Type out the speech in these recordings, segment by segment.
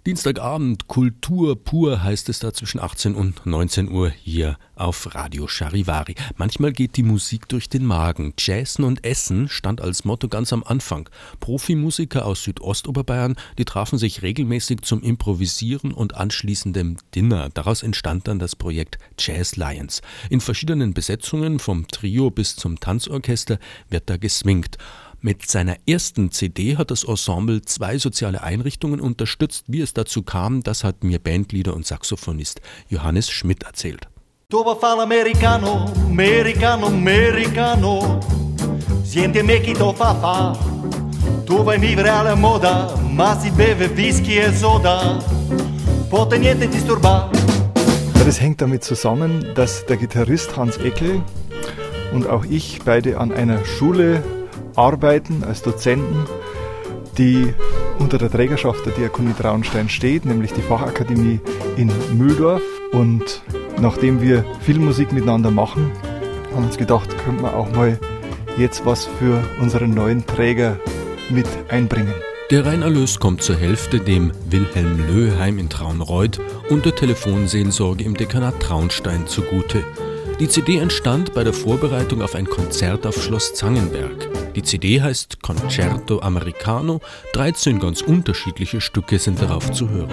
Dienstagabend, Kultur pur heißt es da zwischen 18 und 19 Uhr hier auf Radio Charivari. Manchmal geht die Musik durch den Magen. Jazzen und Essen stand als Motto ganz am Anfang. Profimusiker aus Südostoberbayern, die trafen sich regelmäßig zum Improvisieren und anschließendem Dinner. Daraus entstand dann das Projekt Jazz Lions. In verschiedenen Besetzungen, vom Trio bis zum Tanzorchester, wird da geswingt. Mit seiner ersten CD hat das Ensemble 2 soziale Einrichtungen unterstützt. Wie es dazu kam, das hat mir Bandleader und Saxophonist Johannes Schmidt erzählt. Tu vai fare americano, americano, americano. Siente me chi to fa. Tu vai vivere alla moda, ma si beve whisky e soda. Pote niente disturbar. Das hängt damit zusammen, dass der Gitarrist Hans Eckel und auch ich beide an einer Schule arbeiten als Dozenten, die unter der Trägerschaft der Diakonie Traunstein steht, nämlich die Fachakademie in Mühldorf. Und nachdem wir viel Musik miteinander machen, haben wir uns gedacht, könnten wir auch mal jetzt was für unseren neuen Träger mit einbringen. Der Reinerlös kommt zur Hälfte dem Wilhelm-Löhe-Heim in Traunreut und der Telefonseelsorge im Dekanat Traunstein zugute. Die CD entstand bei der Vorbereitung auf ein Konzert auf Schloss Zangenberg. Die CD heißt Concerto Americano, 13 ganz unterschiedliche Stücke sind darauf zu hören.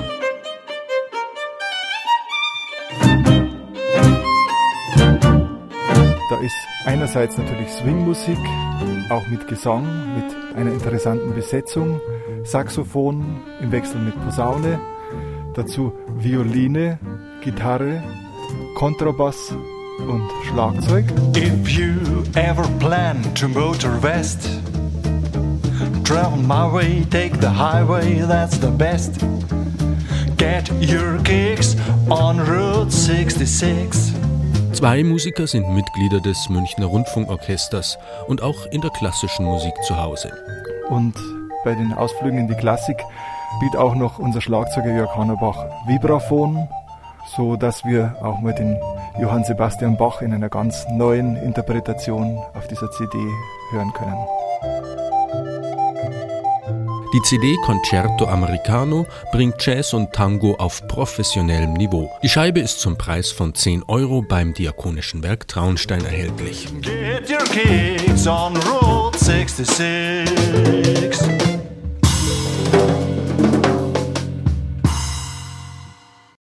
Da ist einerseits natürlich Swingmusik, auch mit Gesang, mit einer interessanten Besetzung, Saxophon im Wechsel mit Posaune, dazu Violine, Gitarre, Kontrabass und Schlagzeug. If you ever plan to motor west, travel my way, take the highway, that's the best. Get your kicks on Route 66. 2 Musiker sind Mitglieder des Münchner Rundfunkorchesters und auch in der klassischen Musik zu Hause. Und bei den Ausflügen in die Klassik spielt auch noch unser Schlagzeuger Jörg Hannerbach Vibraphon, so dass wir auch mal den Johann Sebastian Bach in einer ganz neuen Interpretation auf dieser CD hören können. Die CD Concerto Americano bringt Jazz und Tango auf professionellem Niveau. Die Scheibe ist zum Preis von 10 € beim Diakonischen Werk Traunstein erhältlich. Get your kicks on Route 66.